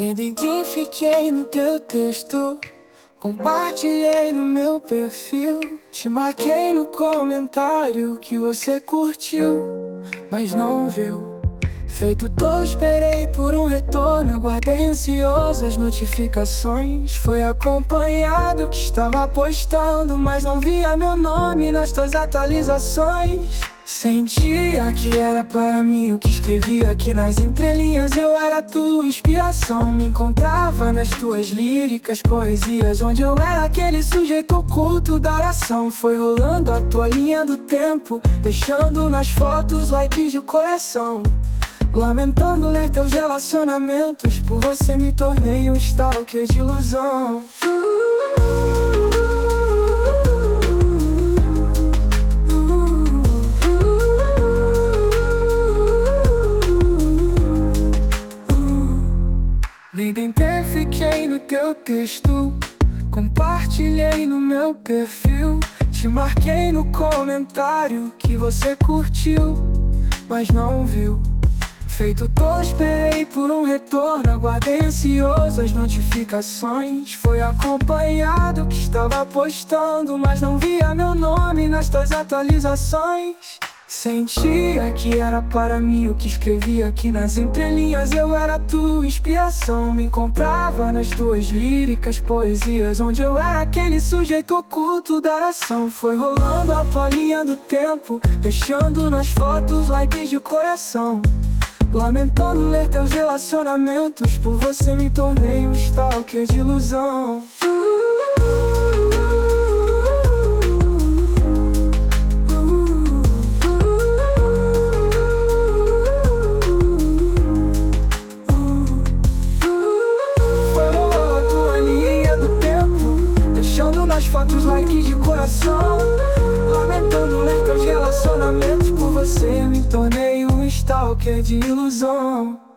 Me identifiquei no teu texto, compartilhei no meu perfil, te marquei no comentário que você curtiu, mas não viu. Feito todo, esperei por um retorno, aguardei ansioso as notificações. Foi acompanhado que estava postando, mas não via meu nome nas tuas atualizações. Sentia que era para mim o que escrevi aqui nas entrelinhas. Eu era tua inspiração, me encontrava nas tuas líricas, poesias, onde eu era aquele sujeito oculto da oração. Foi rolando a tua linha do tempo, deixando nas fotos likes de coração. Lamentando ler teus relacionamentos, por você me tornei um stalker de ilusão. Me identifiquei no teu texto, compartilhei no meu perfil, te marquei no comentário que você curtiu, mas não viu. Feito todo, esperei por um retorno, aguardei ansioso as notificações. Foi acompanhado que estava postando, mas não via meu nome nas tuas atualizações. Sentia que era para mim o que escrevi aqui nas entrelinhas. Eu era tua inspiração, me encontrava nas tuas líricas, poesias, onde eu era aquele sujeito oculto da oração. Foi rolando a tua linha do tempo, deixando nas fotos likes de coração. Lamentando ler teus relacionamentos, por você me tornei um stalker de ilusão. Foi rolando a tua linha do tempo, deixando nas fotos likes de coração. Lamentando ler teus relacionamentos, por você me tornei um stalker de ilusão.